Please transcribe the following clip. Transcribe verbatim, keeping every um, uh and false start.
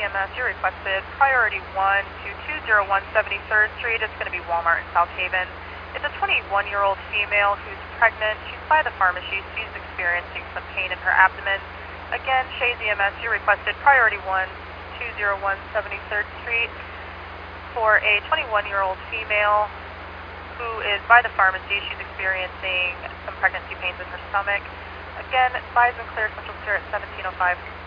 Z M S, you're requested priority one to two zero one seventy-third Street. It's going to be Walmart in South Haven. It's a twenty-one-year-old female who's pregnant. She's by the pharmacy. She's experiencing some pain in her abdomen. Again, Shea Z M S, you're requested priority one two zero one seventy-third Street for a twenty-one-year-old female who is by the pharmacy. She's experiencing some pregnancy pains in her stomach. Again, advise and clear Central Care at seventeen oh five.